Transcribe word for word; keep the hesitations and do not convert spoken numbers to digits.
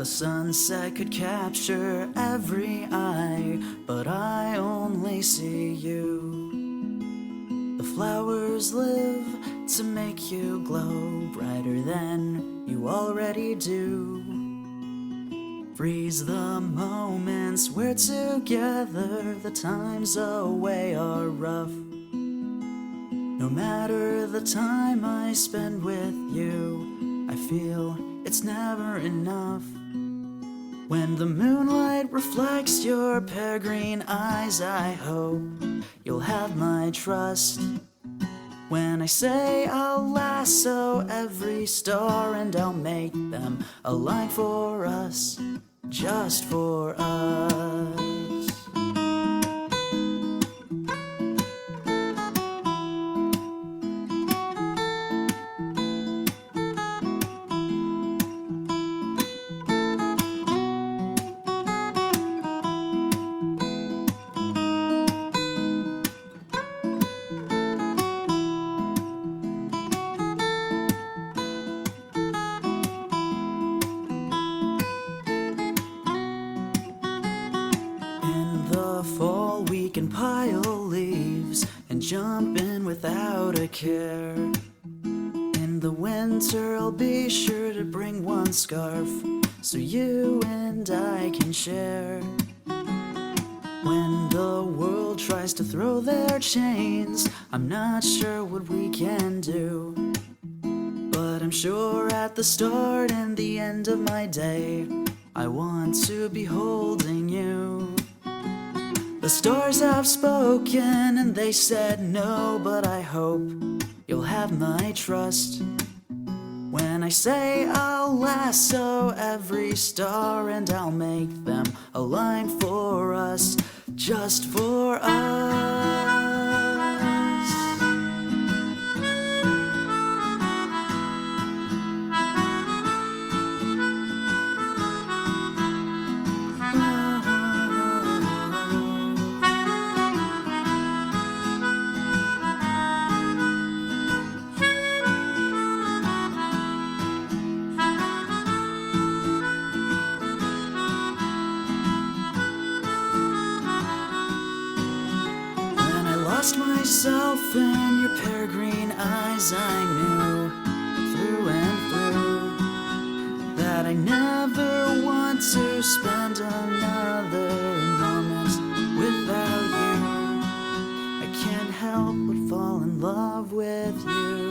The sunset could capture every eye, but I only see you. The flowers live to make you glow brighter than you already do. Freeze the moments we're together, the times away are rough. No matter the time I spend with you, I feel it's never enough. When the moonlight reflects your peregrine eyes, I hope you'll have my trust. When I say I'll lasso every star and I'll make them align for us, just for us. Fall, we can pile leaves and jump in without a care. In the winter, I'll be sure to bring one scarf so you and I can share. When the world tries to throw their chains, I'm not sure what we can do, but I'm sure at the start and the end of my day, I want to be holding you. The stars have spoken and they said no, but I hope you'll have my trust. When I say I'll lasso every star and I'll make them align for us, just for us. Lost myself in your peregrine eyes, I knew through and through that I never want to spend another moment without you. I can't help but fall in love with you.